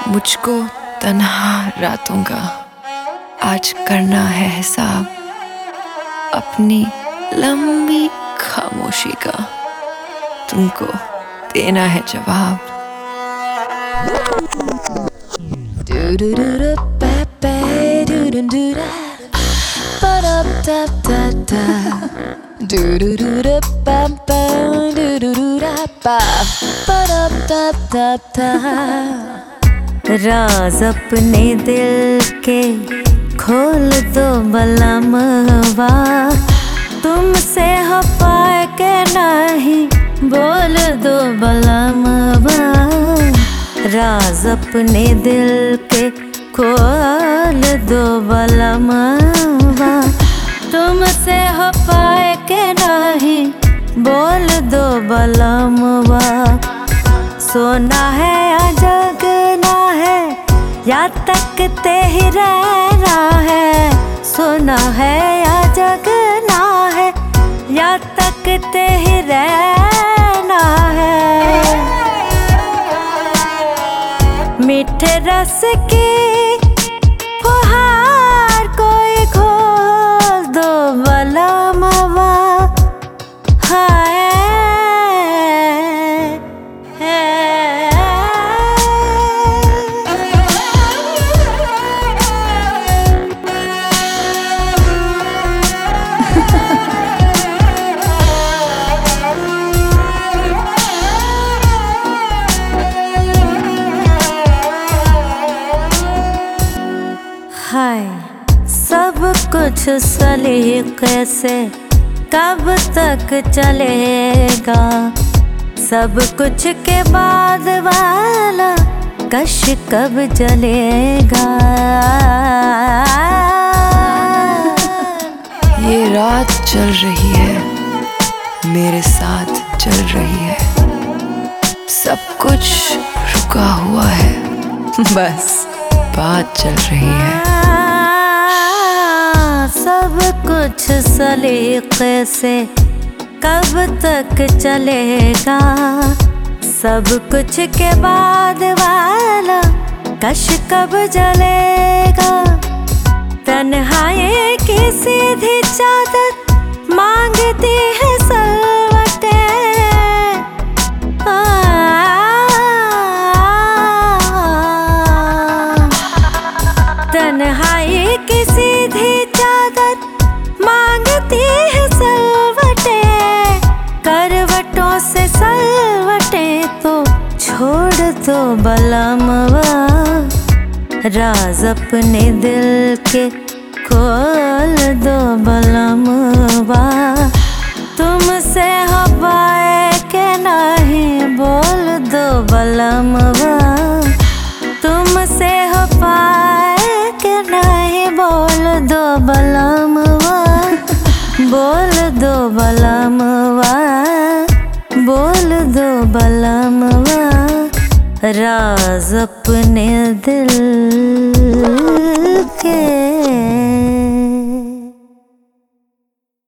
मुझको तन्हा रातों का आज करना है हिसाब, अपनी लंबी खामोशी का तुमको देना है जवाब। राज अपने दिल के खोल दो बलमवा, तुमसे हो पाए के नहीं बोल दो बलमवा। राज अपने दिल के खोल दो बलमवा, तुमसे हो पाए के नहीं बोल दो बलमवा। सोना है या जगना है या तकते ही रहना है, सोना है या जगना है या तकते ही रहना है। मीठे रस की फुहार कोई खोल दो बलमवा। हाय सब कुछ सलीके से कब तक चलेगा, सब कुछ के बाद वाला कश कब जलेगा। ये रात चल रही है मेरे साथ चल रही है, सब कुछ रुका हुआ है बस बात चल रही है। सब कुछ सलीके से कब तक चलेगा, सब कुछ के बाद वाला कश कब जलेगा। तन्हाई की सीधी चादर मांगती है सलवटें, तन्हाई की सीधी चादर मांगती है सलवटें। करवटों से सलवटें तो छोड़ दो बलमवा। राज अपने दिल के खोल दो बलमवा, तुमसे हो पाए के नहीं बोल दो बलमवा। तुमसे हो पाए के नहीं बोल दो बलमवा, बोल दो बलमवा, बोल दो बलमवा। राज अपने दिल के